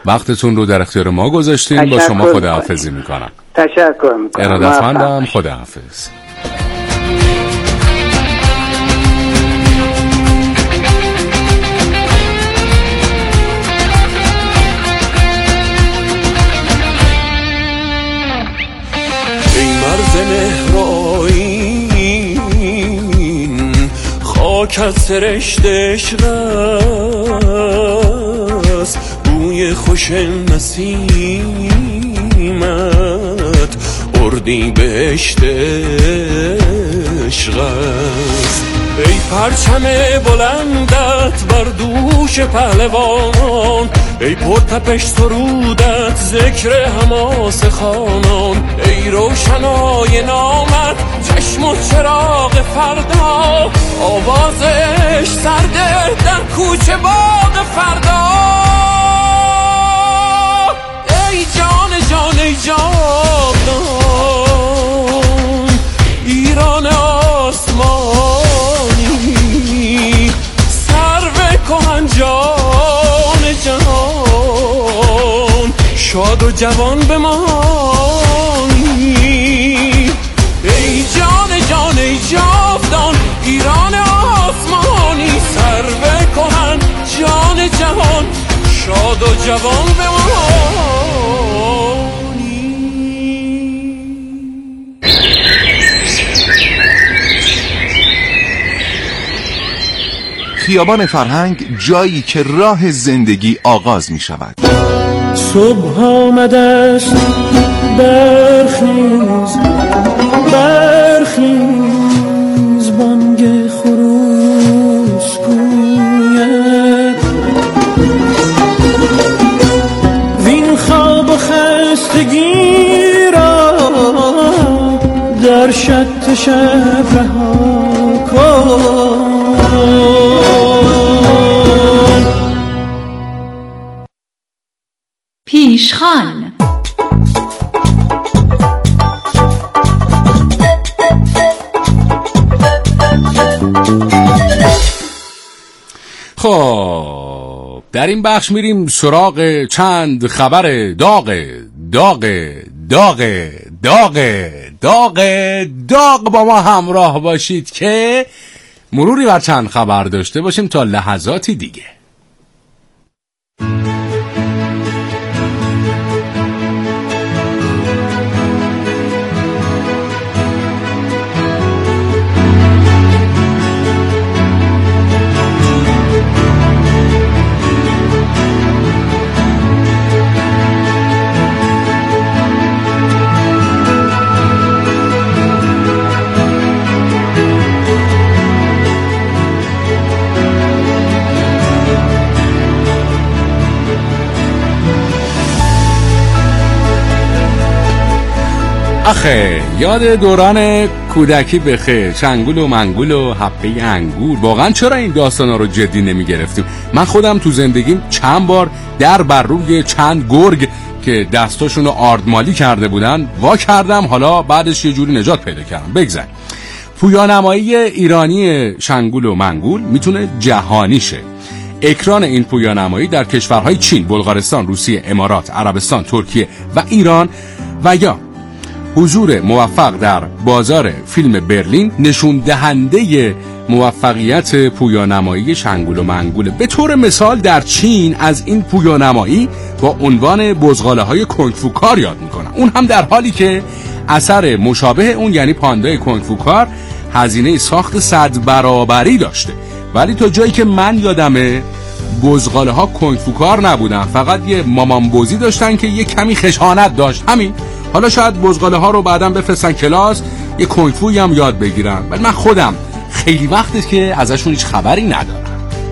وقتتون رو در اختیار ما گذاشتین. با شما خداحافظی میکنم. تشکر میکنم. ارادتمندم. خداحافظ. مهرائین خاک از سرشت عشق است، بوی خوش نسیمت اردی بهشت عشق است. ای پرچم بلندت بر دوش پهلوان، ای پرتپش سرودت ذکر حماس خانان، ای روشنای نامت چشم و چراغ فردا، آوازش سرده در کوچه باغ فردا. ای جان جان ای جاودان ایران آسمانی، سرو کهن جان جهان، شاد و جوان بمانی. ای جان جان ای جاودان ایران آسمانی، سرو کهن جان جهان، شاد و جوان بمانی. خیابان فرهنگ، جایی که راه زندگی آغاز می شود. صبح آمده است، برخیز برخیز، بانگ خروس گوید وین خواب و خستگی را در شط شب رها کن. پیشخوان. خب در این بخش میریم سراغ چند خبر داغ داغ داغ داغ داغ داغ. با ما همراه باشید که مروری بر چند خبر داشته باشیم تا لحظاتی دیگه. آخه یاد دوران کودکی بخیر، چنگول و منگول و حبه انگور. واقعا چرا این داستانا رو جدی نمی گرفتیم؟ من خودم تو زندگیم چند بار در بر روی چند گرگ که دستاشون رو آردمالی کرده بودن وا کردم، حالا بعدش یه جوری نجات پیدا کردم. بگذاریم. پویانمایی ایرانی چنگول و منگول میتونه جهانی شه. اکران این پویانمایی در کشورهای چین، بلغارستان، روسیه، امارات، عربستان، ترکیه و ایران و یا حضور موفق در بازار فیلم برلین نشون دهنده موفقیت پویانمایی چنگول و منگوله. به طور مثال در چین از این پویانمایی با عنوان بزغاله های کنگ فو کار یاد میکنن، اون هم در حالی که اثر مشابه اون یعنی پاندای کنگ فو کار هزینه ساخت 100 برابری داشته. ولی تا جایی که من یادمه بزغاله ها کنگ فو کار نبودن، فقط یه مامان بوزی داشتن که یه کمی خشانت داشت، همین. حالا شاید بزغاله ها رو بعداً بفرستن کلاس یه کنگ فوی هم یاد بگیرن، ولی من خودم خیلی وقته که ازشون هیچ خبری ندارم.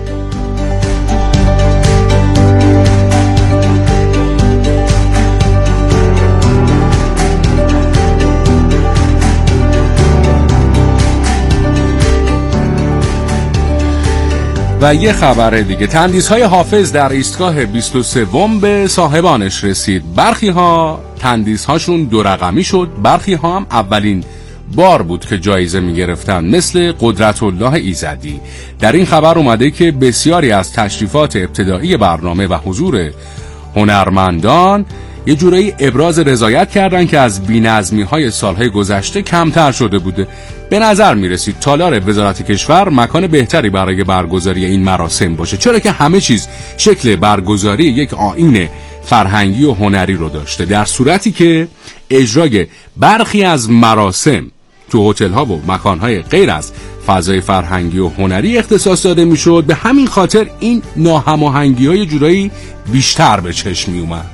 و یه خبر دیگه، تندیس‌های حافظ در ایستگاه 23 به صاحبانش رسید. برخی ها تندیس‌هاشون 2 رقمی شد، برخی ها هم اولین بار بود که جایزه می‌گرفتن، مثل قدرت الله ایزدی. در این خبر اومده که بسیاری از تشریفات ابتدایی برنامه و حضور هنرمندان یه جورایی ابراز رضایت کردن که از بی‌نظمی‌های سالهای گذشته کمتر شده بوده. به نظر میرسید تالار وزارت کشور مکان بهتری برای برگزاری این مراسم باشه، چرا که همه چیز شکل برگزاری یک آیین فرهنگی و هنری رو داشته، در صورتی که اجرای برخی از مراسم تو هتل‌ها و مکان‌های غیر از فضای فرهنگی و هنری اختصاص داده میشد. به همین خاطر این ناهماهنگی‌های جورایی بیشتر به چشم می اومد.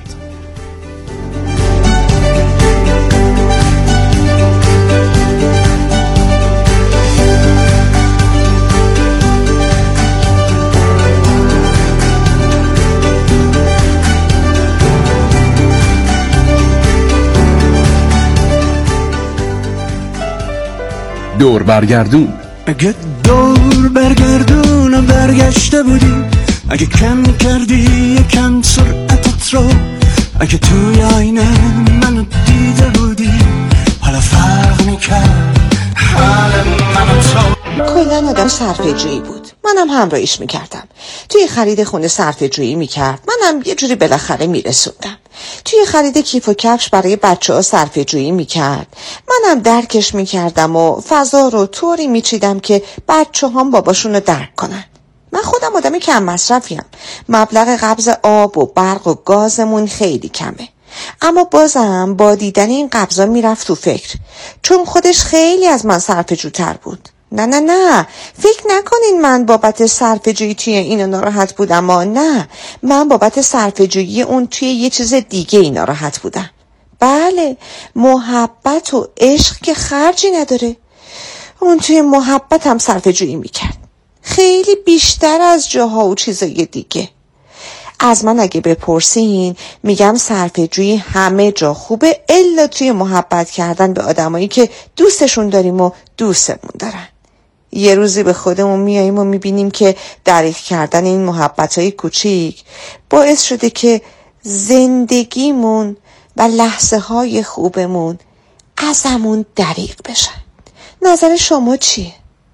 دور برگردون. اگه دور برگردون برگشته بودی، اگه کم کردی یکم سرعتت رو، اگه توی آینه منو دیده بودی، حالا فرق میکرد حال منو تو. کلن آدم صرفه‌جویی بود، منم همراهیش میکردم. توی خرید خونه صرفه‌جویی میکرد، منم یه جوری بالاخره میرسوندم. توی خرید کیف و کفش برای بچه‌ها صرفه‌جویی میکرد، منم درکش میکردم و فضا رو طوری میچیدم که بچه‌هام باباشون رو درک کنن. من خودم آدم کم مصرفیم، مبلغ قبض آب و برق و گازمون خیلی کمه، اما بازم با دیدن این قبضا میرفت تو فکر، چون خودش خیلی از من صرفه‌جوتر بود. نه فکر نکنین من بابت صرفه‌جویی توی اینو ناراحت بودم، نه، من بابت صرفه‌جویی اون توی یه چیز دیگه ای ناراحت بودم. بله، محبت و عشق که خرجی نداره. اون توی محبت هم صرفه‌جویی میکرد، خیلی بیشتر از جاها و چیزای دیگه. از من اگه بپرسین میگم صرفه‌جویی همه جا خوبه، الا توی محبت کردن به آدمایی که دوستشون داریم و دوستمون دارن. یه روزی به خودمون میاییم و میبینیم که دریغ کردن این محبتهای کوچیک باعث شده که زندگیمون و لحظه های خوبمون ازمون دریغ بشن. نظر شما چیه؟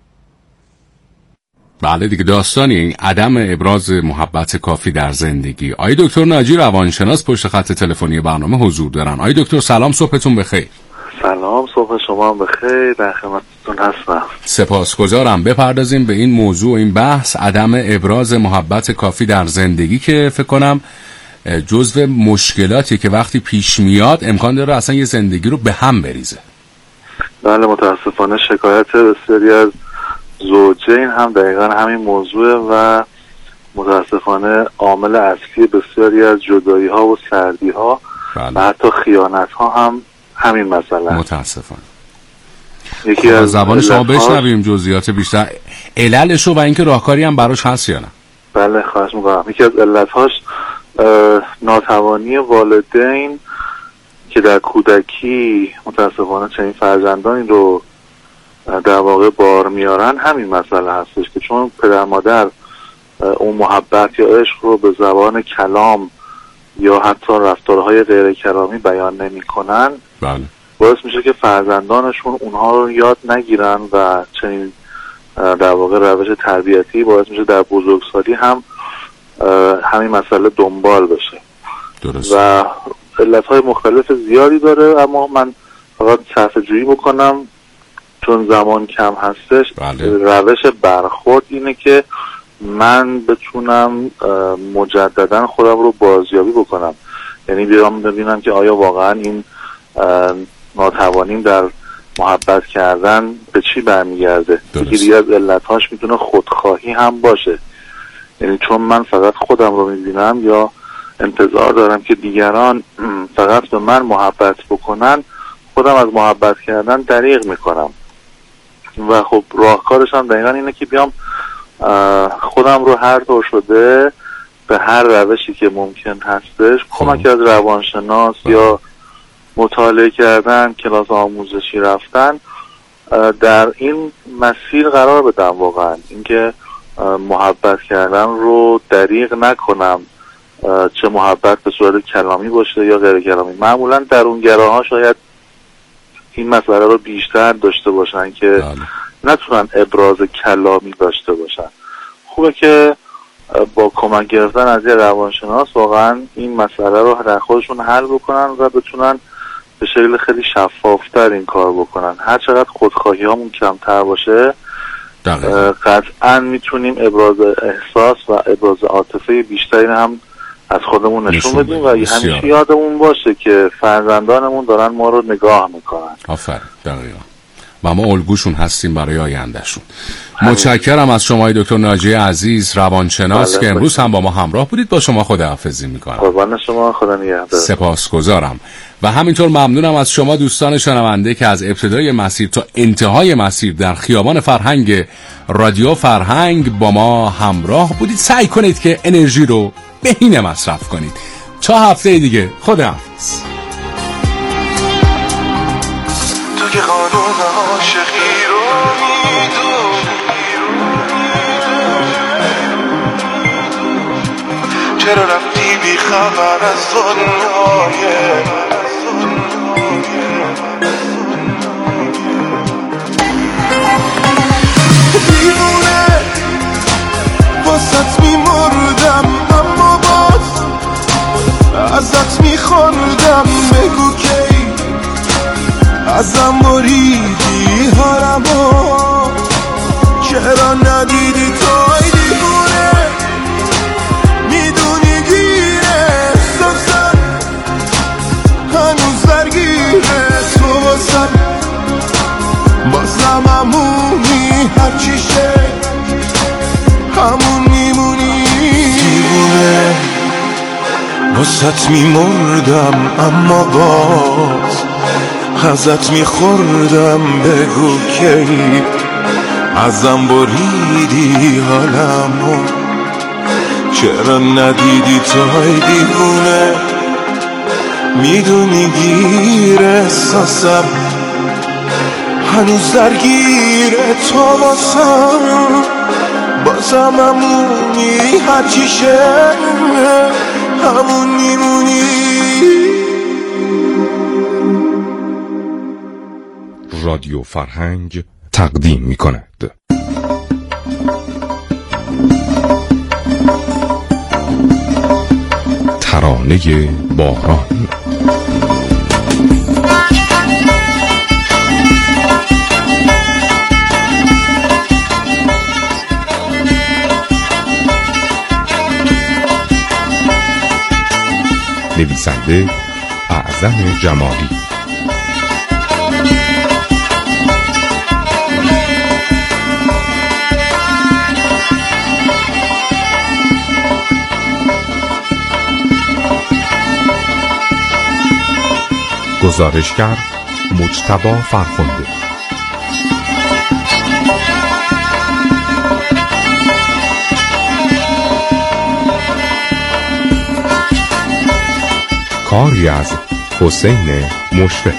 بله دیگه، داستانی عدم ابراز محبت کافی در زندگی. آقای دکتر ناجی روانشناس پشت خط تلفنی برنامه حضور دارن. آقای دکتر سلام، صبحتون بخیر. سلام، صبح شما هم بخیر، در خدمتتون هستم. سپاسگزارم. بپردازیم به این موضوع، این بحث عدم ابراز محبت کافی در زندگی که فکر کنم جزو مشکلاتی که وقتی پیش میاد امکان داره اصلا یه زندگی رو به هم بریزه. بله، متاسفانه شکایت بسیاری از زوجین هم دقیقا همین موضوع و متاسفانه عامل اصلی بسیاری از جدایی ها و سردی ها و حتی خیانت ها هم همین مسئله. متاسفانه. یکی از زبان شما بشنویم جزئیات بیشتر، عللشو و اینکه راهکاری هم براش هست یا نه. بله، خواهش میکنم. یکی از علتهاش ناتوانی والدین که در کودکی متاسفانه چنین فرزندانی رو در واقع بار میارن، همین مسئله هستش که چون پدر مادر اون محبت یا عشق رو به زبان کلام یا حتی رفتارهای غیر کلامی بیان نمی کنن، بله، باعث میشه که فرزندانشون اونها رو یاد نگیرن و چنین در واقع روش تربیتی باعث میشه در بزرگسالی هم همین مسئله دنبال بشه. درست. و علتهای مختلف زیادی داره، اما من فقط صرفه‌جویی بکنم چون زمان کم هستش. بله. روش برخورد اینه که من بتونم مجددا خودم رو بازیابی بکنم، یعنی بیام ببینم که آیا واقعا این ناتوانیم در محبت کردن به چی برمیگرده. یکی از علتهاش میتونه خودخواهی هم باشه، یعنی چون من فقط خودم رو میبینم یا انتظار دارم که دیگران فقط به من محبت بکنن، خودم از محبت کردن دریغ میکنم. و خب راهکارش هم دقیقا اینه که بیام خودم رو هر طور شده به هر روشی که ممکن هستش کمک از روانشناس یا مطالعه کردن، کلاس آموزشی رفتن، در این مسیر قرار بدم. واقعا اینکه محبت کردن رو دریغ نکنم، چه محبت به صورت کلامی باشه یا غیر کلامی. معمولا درونگراها شاید این مسئله رو بیشتر داشته باشن که نتونن ابراز کلامی داشته باشن. خوبه که با کمک گرفتن از یه روانشناس واقعا این مسئله رو در خودشون حل بکنن و بتونن به شکل خیلی شفافتر این کار بکنن. هر چقدر خودخواهی هامون کمتر باشه قطعا میتونیم ابراز احساس و ابراز عاطفه بیشتری هم از خودمون نشون بدیم و همیشه یادمون باشه که فرزندانمون دارن ما رو نگاه میکنن. آفرین، دقیقا. و ما الگوشون هستیم برای آیندهشون. متشکرم از شما دکتر ناجی عزیز، روانشناس که امروز هم با ما همراه بودید. با شما خداحافظی میکنم. قربان شما، خدا نگهدار. سپاسگزارم. و همینطور ممنونم از شما دوستان شنونده که از ابتدای مسیر تا انتهای مسیر در خیابان فرهنگ رادیو فرهنگ با ما همراه بودید. سعی کنید که انرژی رو بهینه مصرف کنید. تا هفته دیگه، خداحافظ. تو که قانون عاشقی رو میدونی، چرا رفتی بی خبر از دنیای دیوونه؟ واسط میمردم اما باز ازت میخوردم، بگو کی ازم بریدی حالمو، چرا ندیدی توی دیوونه؟ میدونی گیره احساسم هنوز درگیره تو واسم، بازم همونی هرچی شه همون میمونی. دیوونه واسط میمردم اما باز ازت میخوردم، بگو کی ازم بریدی حالمو، چرا ندیدی توی دیوونه؟ میدونی گیر احساسم هنوز درگیره تو واسم، بازم همونی هرچی شه همون میمونی. رادیو فرهنگ تقدیم می کند ترانه باران. نویسنده اعظم جمالی. گزارشگر مجتبی فرخنده. کاری از حسین مشفق.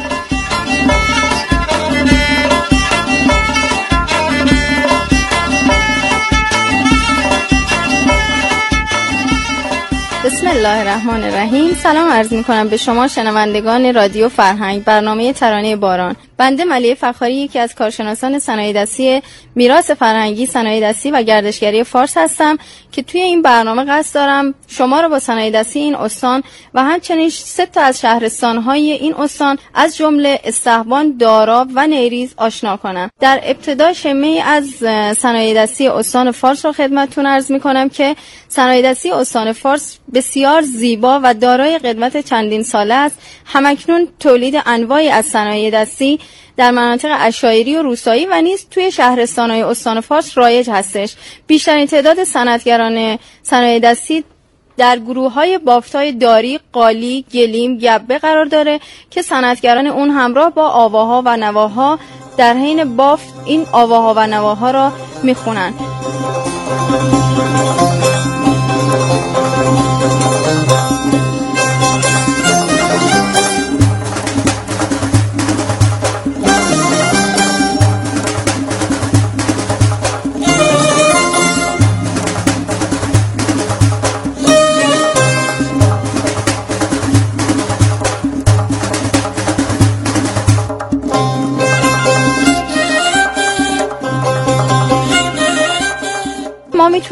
بسم الله الرحمن الرحیم. سلام عرض می‌کنم به شما شنوندگان رادیو فرهنگ، برنامه ترانه باران. بنده ملیحه فخاری، یکی از کارشناسان صنایع دستی میراث فرهنگی، صنایع دستی و گردشگری فارس هستم که توی این برنامه قصد دارم شما را با صنایع دستی این استان و همچنین 3 تا از شهرستان‌های این استان از جمله استحبان، داراب و نیریز آشنا کنم. در ابتدا شمه‌ای از صنایع دستی استان فارس را خدمتتون عرض می‌کنم که صنایع دستی استان فارس بسیار زیبا و دارای قدمت چندین ساله است. همکنون تولید انواعی از صنایع دستی در مناطق عشایری و روستایی و نیز توی شهرستان‌های استان فارس رایج هستش. بیشترین تعداد صنعتگران صنایع دستی در گروه‌های بافت‌های داری، قالی، گلیم، گبه قرار داره که صنعتگران اون همراه با آواها و نواها در حین بافت این آواها و نواها را میخونن.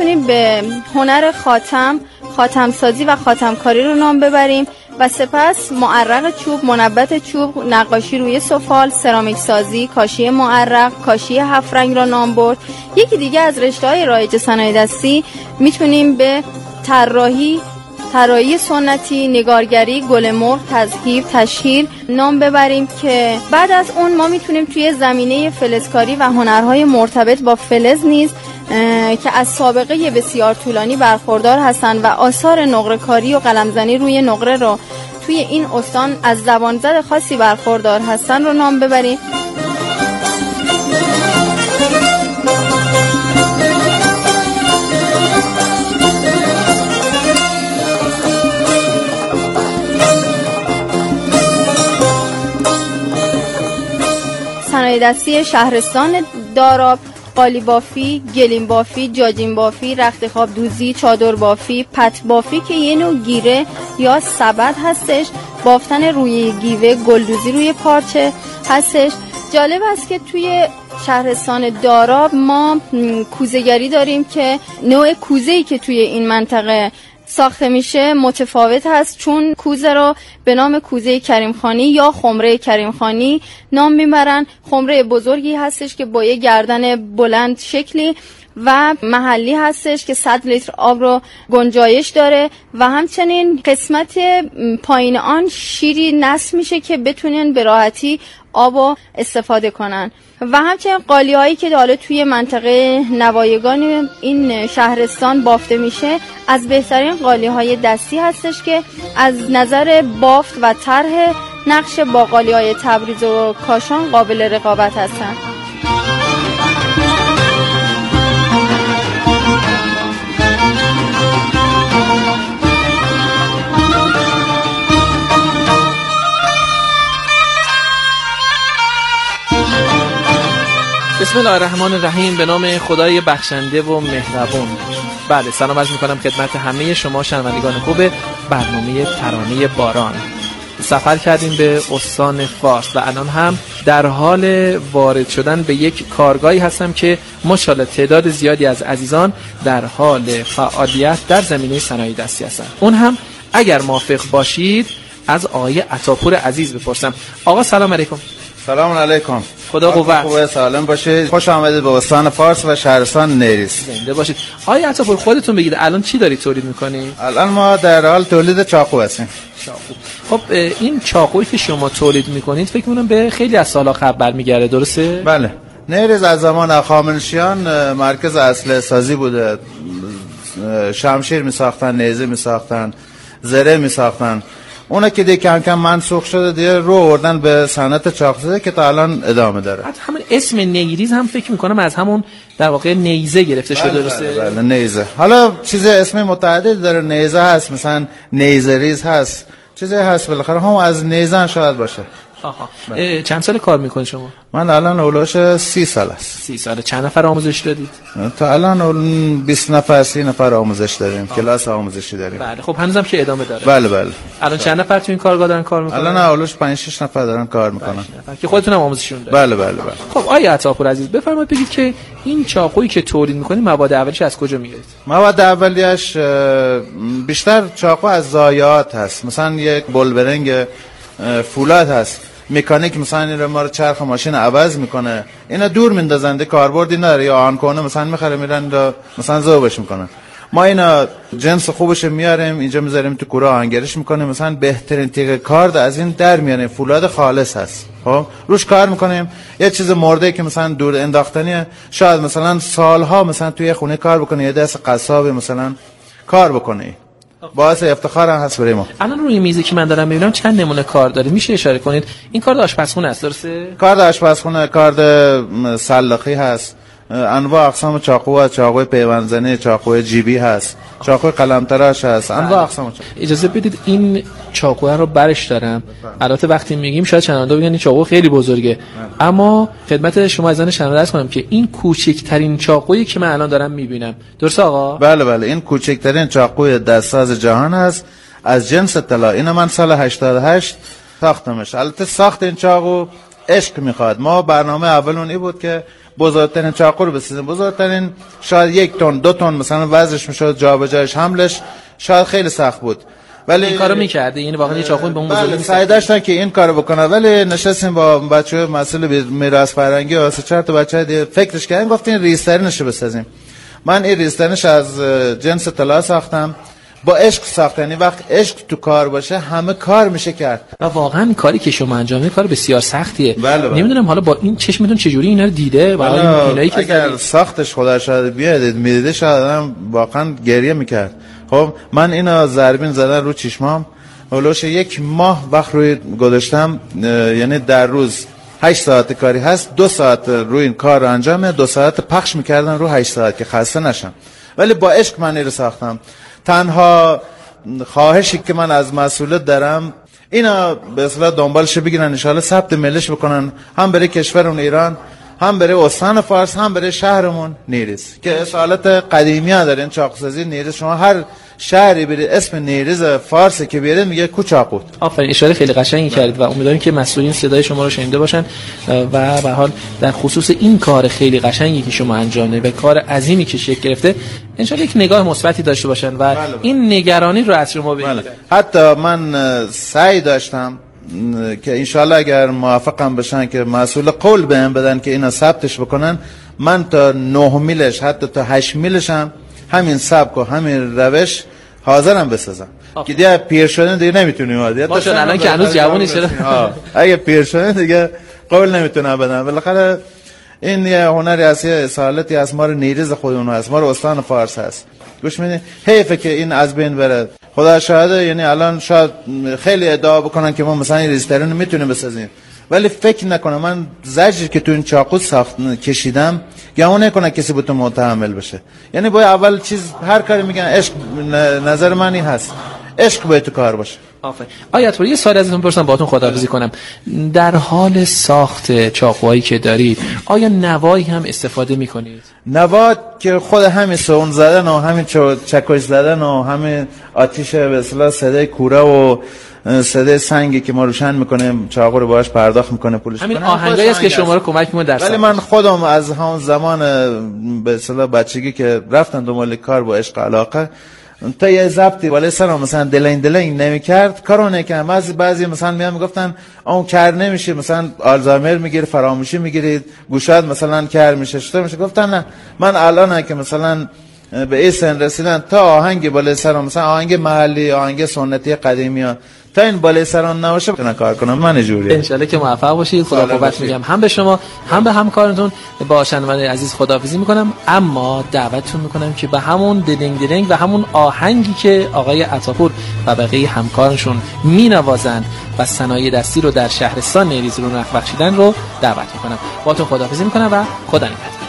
میتونیم به هنر خاتم سازی و خاتم کاری رو نام ببریم و سپس معرق چوب، منبت چوب، نقاشی روی سفال، سرامیک سازی، کاشی معرق، کاشی 7 رنگ را نام برد. یکی دیگه از رشته‌های رایج صنایع دستی میتونیم به طراحی سنتی، نگارگری، گل مرغ، تزهیر، تشهیر نام ببریم که بعد از اون ما میتونیم توی زمینه فلزکاری و هنرهای مرتبط با فلز نیز که از سابقه بسیار طولانی برخوردار هستند و آثار نقره کاری و قلمزنی روی نقره رو توی این استان از زبانزد خاصی برخوردار هستند رو نام ببریم. صنایع دستی شهرستان داراب، قالی بافی، گلیم بافی، جاجین بافی، رخت خواب دوزی، چادر بافی، پت بافی که یه نوع گیره یا سبد هستش، بافتن روی گیوه، گلدوزی روی پارچه هستش. جالب است که توی شهرستان داراب ما کوزه‌گری داریم که نوع کوزه‌ای که توی این منطقه ساخته میشه متفاوت هست، چون کوزه رو به نام کوزه کریمخانی یا خمره کریمخانی نام میبرن. خمره بزرگی هستش که با یه گردن بلند شکلی و محلی هستش که 100 لیتر آب رو گنجایش داره و همچنین قسمت پایین آن شیری نصب میشه که بتونن به راحتی آبو استفاده کنن. و همچنین قالی هایی که حالا توی منطقه نوایگان این شهرستان بافته میشه از بهترین قالی های دستی هستش که از نظر بافت و طرح نقش با قالی های تبریز و کاشان قابل رقابت هستن. بسم الله الرحمن الرحیم. به نام خدای بخشنده و مهربان. بله، سلام عرض میکنم خدمت همه شما شنوندگان خوب برنامه ترانه باران. سفر کردیم به استان فارس و الان هم در حال وارد شدن به یک کارگاهی هستم که ماشاءالله تعداد زیادی از عزیزان در حال فعالیت در زمینه صنایع دستی هستن. اون هم اگر موافق باشید از آقای عطاپور عزیز بپرسم. آقا سلام علیکم. سلام علیکم. خدا قوت. خوبه، سالم باشید. خوش آمدید به استان فارس و شهرستان نیریز. زنده باشید. آقای عطاپور خودتون بگید الان چی دارید تولید میکنید؟ الان ما در حال تولید چاقو هستیم. چاقو. خب این چاقویی که شما تولید میکنید فکر میکنم به خیلی از سالها قبل برمیگرده، درسته؟ بله. نیریز از زمان هخامنشیان مرکز اصل سازی بوده. شمشیر میساختن، نیزه میساختن، زره میساختن. اونا که دیگه کم کم منسوخ شده دیگه رو آوردن به صنعت چاقوزه که تا الان ادامه داره. حتی همون اسم نیریز هم فکر میکنم از همون در واقع نیزه گرفته شده، درسته؟ بله نیزه. حالا چیز اسم متعدد داره، نیزه هست، مثلا نیزه ریز هست، چیزی هست بالاخره هم از نیزه شاید باشه. آها. چند سال کار میکنید شما؟ من الان اولش 30 سال است. 30 سال. چند نفر آموزش دادید؟ تا الان 20 نفر 30 نفر آموزش داریم. کلاس آموزشی داریم. بله. خب هنوزم که ادامه داره. بله بله. الان چند نفر تو این کارگاه دارن کار میکنن؟ الان اولش 5 6 نفر دارن کار میکنن. که خودتون هم آموزششون دارید. بله بله بله. خب آقای عطاپور عزیز بفرمایید بگید که این چاقویی که تولید میکنید مواد اولیش از کجا میاد؟ مواد اولیش بیشتر چاقو از ضایعات هست. مثلا یک بلبرنگ فولاد هست. مکانیک مثلا این رو ما رو چرخ ماشین عوض میکنه، اینا دور میندازنده، کاربردی نداره، یا آن کنه مثلا میخره میرن رو مثلا ذوبش میکنن. ما اینا جنس خوبش میاریم اینجا میذاریم تو کوره آهنگرش میکنیم، مثلا بهترین تیغ کارد از این در میاریم، فولاد خالص هست. خب روش کار میکنیم. یه چیز مرده که مثلا دور انداختنیه، شاید مثلا سالها مثلا توی خونه کار بکنه، یه دست قصاب مثلا کار بکنه، باعث افتخار هم هست برای ما. الان روی میزی که من دارم میبینم چند نمونه کار داره، میشه اشاره کنید؟ این کارد آشپزخونه است، درسته؟ کارد آشپزخونه، کارد سلاخی هست، انواع اقسام چاقو هست، چاقوی پیوندزنی، چاقوی جیبی هست، چاقوی قلم تراش هست، انواع اقسام چاقو. اجازه بدید این چاقو رو برش دارم. البته وقتی میگیم شاید شنونده بگن این چاقو خیلی بزرگه، اما خدمت شما عزیزان شنونده عرض کنم که این کوچکترین چاقویی که من الان دارم میبینم. درسته آقا؟ بله بله، این کوچکترین چاقوی دستساز جهان است از جنس طلا. اینو من سال 88 ساختمش. البته ساخت این چاقو عشق میخواد. ما برنامه اولون این بود که بزرگترین چاقو رو بسازیم. بزرگترین شاید 1 تن 2 تن مثلا وزنش میشد، جابجایش حملش شاید خیلی سخت بود، ولی این کارو می‌کردی، یعنی واقعا یه چاقو به اون بزرگی سعی داشتن که این کارو بکنه. ولی نشستیم با بچه‌ها مسئول میراث فرهنگی و 3-4 تا بچه دیگه فکرش کردیم، گفتیم ریسترینش بسازیم. من این ریسترینش از جنس طلا ساختم، با عشق ساختم. یعنی وقت عشق تو کار باشه همه کار میشه کرد و واقعا کاری که شما انجام میدید کار بسیار سختیه. بله. نمیدونم حالا با این چشمتون چجوری اینا رو دیده؟ اینایی که اگر ساختش خدا شاید بیادید میدیده شاید آدم واقعا گریه میکرد. خب من اینا ضربین زدن رو چشمام، اولوش 1 ماه وقت روی گذاشتم. یعنی در روز 8 ساعت کاری هست، 2 ساعت روی این کار رو انجامه، 2 ساعت پخش میکردن رو 8 ساعت که خسته نشم. ولی با عشق من رو ساختم. تنها خواهشی که من از مسئولیت دارم اینا به اصطلاح دنبالش بگیرن، ان شاءالله ثبت ملیش بکنن، هم برای کشورمون ایران، هم برای استان فارس، هم برای شهرمون نیریز که اصالت قدیمی ها دارین. چاقوسازی نیریز شما هر شهری برید اسم نیریز فارس که بیارید میگه کوچاقوت. آفرین، اشاره خیلی قشنگی کردید و امیدواریم که مسئولین صدای شما رو شنیده باشن و به حال در خصوص این کار خیلی قشنگی که شما انجام دادید و کار عظیمی که شکل گرفته ان شاء الله یک نگاه مثبتی داشته باشن و این نگرانی رو از شما بگیرن. حتی من سعی داشتم که ان شاء الله اگر موافقم بشن که مسئول قول بهم بدن که اینا ثبتش بکنن، من تا 9 میلش حتی تا 8 میلش هم همین سبک و همین روش حاضرم بسازم که دیگه پیر شدن دیگه نمیتونیم عادیت باشه. الان که هنوز جوونی شده اگه پیر شدن دیگه قول نمیتونه بدن. بالاخره این یه هنری است، یه اصالتی از ما رو نیریز خودمون است، ما رو استان فارس هست. گوش میدین حیفه که این از بین بره. خدا شاهده، یعنی الان شاید خیلی ادعا بکنن که ما مثلا این ریسترین میتونیم بسازیم، ولی فکر نکنم من زجری که تو این چاقو کشیدم گمان نکنه کسی به تو متحمل بشه. یعنی باید اول چیز هر کاری میگن عشق، نظر من این هست، عشق باید تو کار باشه. آفرین. آیت یه سوال ازتون بپرسم باهاتون خداحافظی کنم. در حال ساخت چاقوهایی که دارید آیا نوایی هم استفاده میکنید؟ نوا که خود همین سون زدن و همین چکش زدن و همین آتیش به اصطلاح صدای کوره و صدای سنگی که ما روشن میکنیم چاقو رو باهاش پرداخت میکنه پولش همین آهنگایی است که شما رو کمک میکنه در ساخت. ولی من خودم از همون زمان به اصطلاح بچگی که رفتم دنبال کار با عشق علاقه تا یه ضبطی ولی سلام مثلا دلین نمیکرد کارو نکردم. بعضی مثلا میگفتن اون کار نمیشه، مثلا آلزایمر میگیره، فراموشی میگیرید، گوشات مثلا کار میشه، چطور میشه؟ گفتن نه، من الان که مثلا به این سن رسیدن تا آهنگ بالای سرم مثلا آهنگ محلی، آهنگ سنتی قدیمی ها تا این بالای سرم نباشه بتونم کار کنم. من جوریه. ان شاءالله که موفق باشید. خدا قوت میگم هم به شما هم به همکارتون. با شنوندگان عزیز خداحافظی میکنم، اما دعوتتون میکنم که به همون دلنگ و همون آهنگی که آقای عطاپور و بقیه همکارشون مینوازند و صنایع دستی رو در شهرستان نیریز رو رونق بخشیدن رو دعوت میکنم. باهاتون خداحافظی میکنم و خدا نگهدار.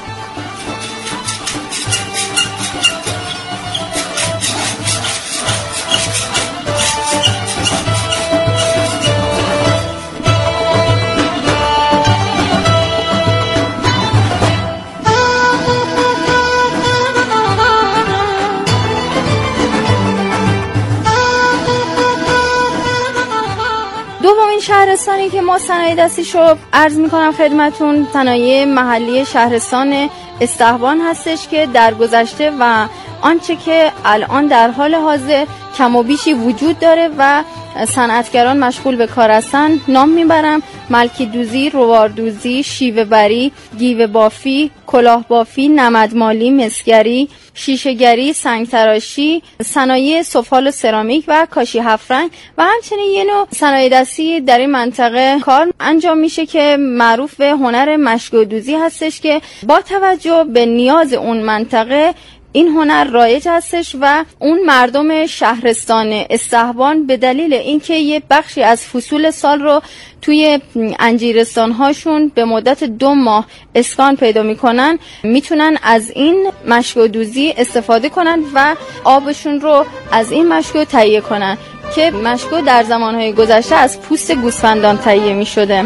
شهرستانی که ما صنایع دستیش رو عرض میکنم خدمتون صنایع محلی شهرستان استهبان هستش که در گذشته و آنچه که الان در حال حاضر کم و بیشی وجود داره و صنعتگران مشغول به کار هستن نام میبرم: ملکی دوزی، رواردوزی، شیوه بری، گیوه بافی، کلاه بافی، نمدمالی، مسگری، شیشه‌گری، سنگ تراشی، صنایع سفال و سرامیک و کاشی هفرنگ و همچنین یه نوع صنایع دستی در این منطقه کار انجام میشه که معروف به هنر مشگو دوزی هستش که با توجه به نیاز اون منطقه این هنر رایج هستش و اون مردم شهرستان استهبان به دلیل اینکه یه بخشی از فصول سال رو توی انجیرستان هاشون به مدت 2 ماه اسکان پیدا میکنن، میتونن از این مشکو دوزی استفاده کنن و آبشون رو از این مشکو تهیه کنن که مشکو در زمانهای گذشته از پوست گوسفندان تهیه میشده.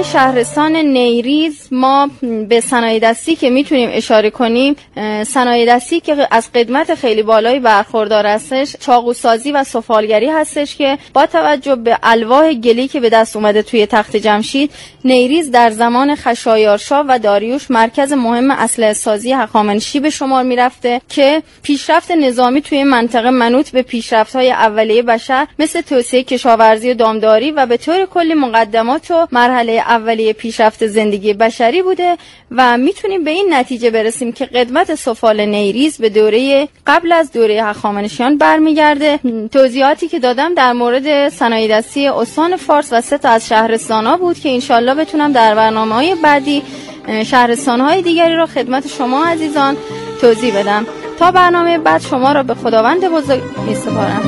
شهرستان نیریز ما به صنایع دستی که میتونیم اشاره کنیم، صنایع دستی که از قدمت خیلی بالایی برخوردار هستش، چاقوسازی و سفالگری هستش که با توجه به الواح گلی که به دست اومده توی تخت جمشید، نیریز در زمان خشایارشا و داریوش مرکز مهم اسلحه سازی هخامنشی به شمار میرفته که پیشرفت نظامی توی منطقه منوط به پیشرفت‌های اولیه بشر مثل توسعه کشاورزی و دامداری و به طور کلی مقدمات و مرحله اولیه پیشرفت زندگی بشری بوده و میتونیم به این نتیجه برسیم که قدمت سفال نیریز به دوره قبل از دوره هخامنشیان برمیگرده. توضیحاتی که دادم در مورد صنایع دستی استان فارس و 3 تا از شهرستان‌ها بود که انشالله بتونم در برنامه‌های بعدی شهرستان‌های دیگری را خدمت شما عزیزان توضیح بدم. تا برنامه بعد شما را به خداوند بزرگ می‌سپارم.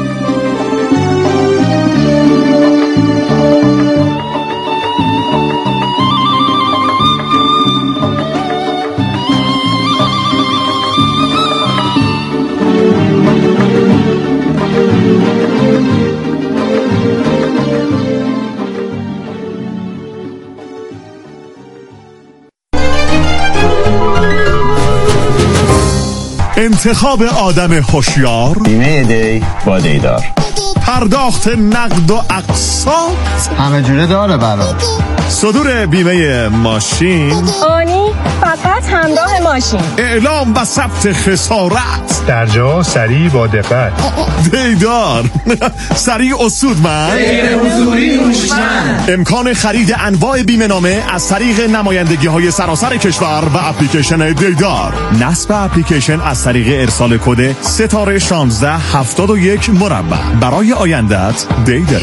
انتخاب آدم هوشیار، بیمه دی با دیدار، پرداخت نقد و اقساط همه جوره داره برات، صدور بیمه ماشین، آنی فقط همراه ماشین، اعلام و ثبت خسارت، در جا سریع با دقت، دیدار سریع اصودمند، غیر حضوری هوشمند، امکان خرید انواع بیمه نامه از طریق نمایندگی های سراسر کشور و اپلیکیشن دیدار. نصب اپلیکیشن از طریق ارسال کد ستاره 1671 مربع. برای آیندت دیدار.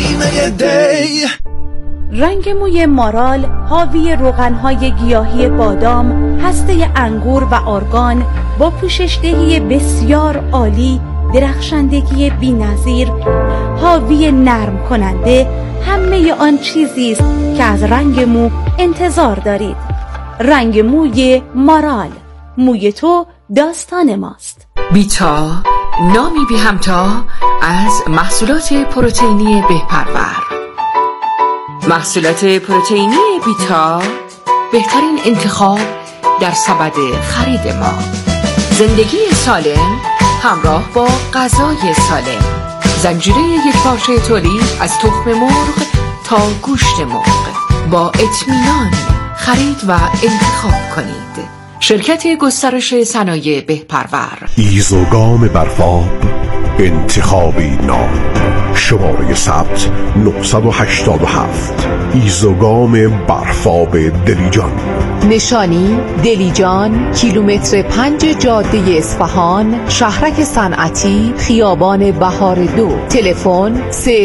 رنگ موی مارال حاوی روغن‌های گیاهی بادام، هسته انگور و آرگان با پوششدهی بسیار عالی، درخشندگی بی‌نظیر، حاوی نرم کننده همه آن چیزی است که از رنگ مو انتظار دارید. رنگ موی مارال، موی تو داستان ماست. بیتا، نامی بی همتا از محصولات پروتئینی بهپرور. محصولات پروتئینی بیتا بهترین انتخاب در سبد خرید ما. زندگی سالم همراه با غذای سالم. زنجیره یک پارچه تولید از تخم مرغ تا گوشت مرغ. با اطمینان خرید و انتخاب کنید. شرکت گسترش صنایع بهپرور. ایزوگام برفاب، انتخابی نام، شماره ثبت 987. ایزوگام برفاب دلیجان. نشانی دلیجان، کیلومتر 5 جاده اصفهان، شهرک صنعتی، خیابان بهار 2. تلفن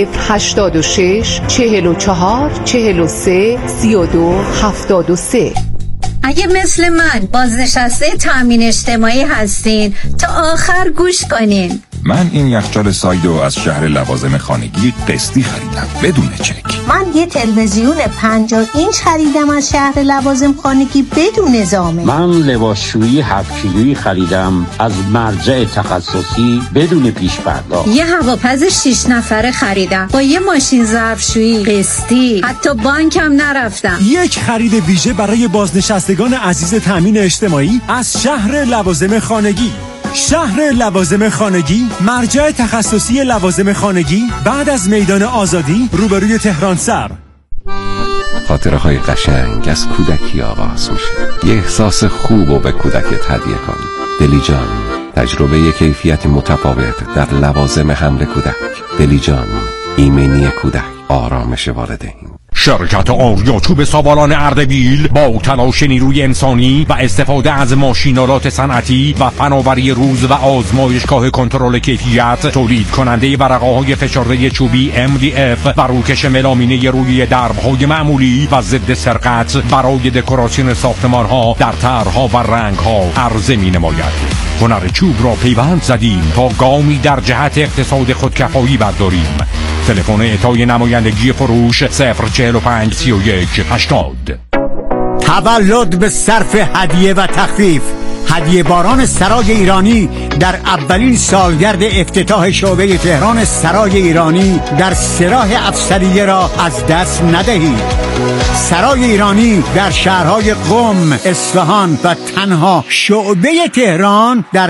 086 44 43 32 73. اگه مثل من بازنشسته تامین اجتماعی هستین تا آخر گوش کنین. من این یخچال سایدو از شهر لوازم خانگی قسطی خریدم بدون چک. من یه تلویزیون 50 اینچ خریدم از شهر لوازم خانگی بدون نظامه. من لباسشویی 7 کیلویی خریدم از مرجع تخصصی بدون پیش پرداخت. یه هواپز 6 نفره خریدم با یه ماشین ظرفشویی قسطی، حتی بانکم نرفتم. یک خرید ویژه برای بازنشستگان عزیز تامین اجتماعی از شهر لوازم خانگی. شهر لوازم خانگی، مرجع تخصصی لوازم خانگی، بعد از میدان آزادی روبروی تهران سر. خاطره‌های قشنگ از کودکی آغاز میشه. یه احساس خوب رو به کودکت هدیه کن. دلیجان، تجربه کیفیت متفاوت در لوازم حمل کودک. دلیجان، ایمنی کودک، آرامش والدین. شرکت آریاچوب ساوالان اردبیل با تلاش نیروی انسانی و استفاده از ماشینالات صنعتی و فناوری روز و آزمایشگاه کنترل کیفیت، تولید کننده ورقه‌های فشرده چوبی MDF و روکش ملامینه روی درب‌های معمولی و ضد سرقت برای دکوراسیون ساختمان‌ها در طرح‌ها و رنگ‌ها عرضه می‌نماید. هنر چوب را پیوند زدیم تا گامی در جهت اقتصاد خودکفایی برداریم. تلفن اعطای نمایندگی فروش 045 31 80. تولد به صرف هدیه و تخفیف هدیه باران سرای ایرانی در اولین سالگرد افتتاح شعبه تهران سرای ایرانی در سراح افسریه را از دست ندهید. سرای ایرانی در شهرهای قم، اصفهان و تنها شعبه تهران در